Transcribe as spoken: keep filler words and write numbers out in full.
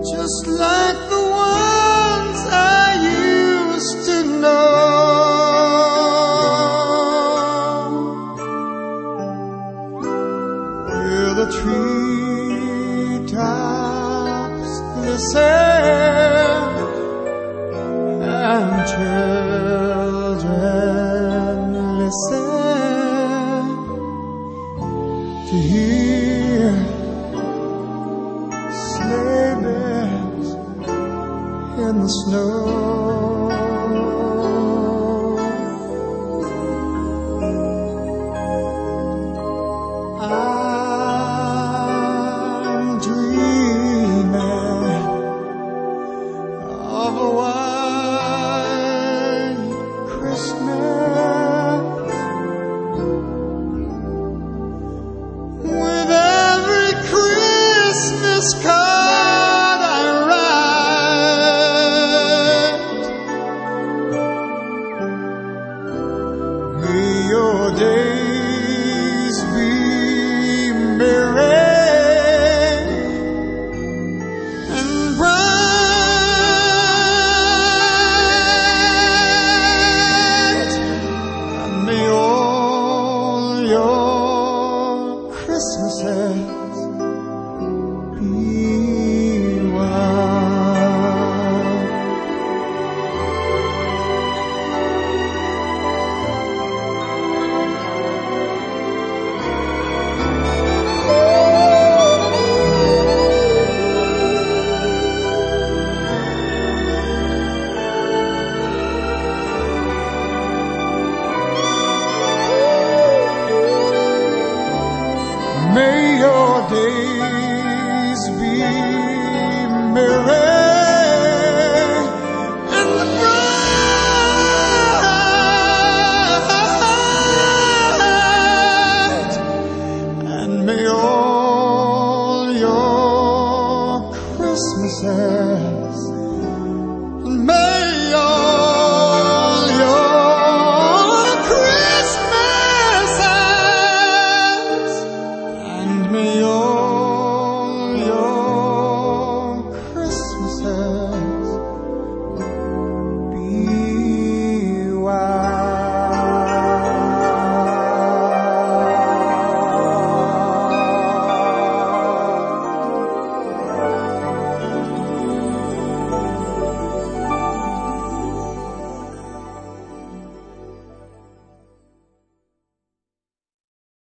just like the ones I used to know. Where the treetops glisten and children listen to hear sleigh bells in the snow. I'm dreaming of a white Christmas with every Christmas card I write. May your days be merry and bright, and may all your Christmases be white. May your days be merry and bright, and may all your Christmases, and may your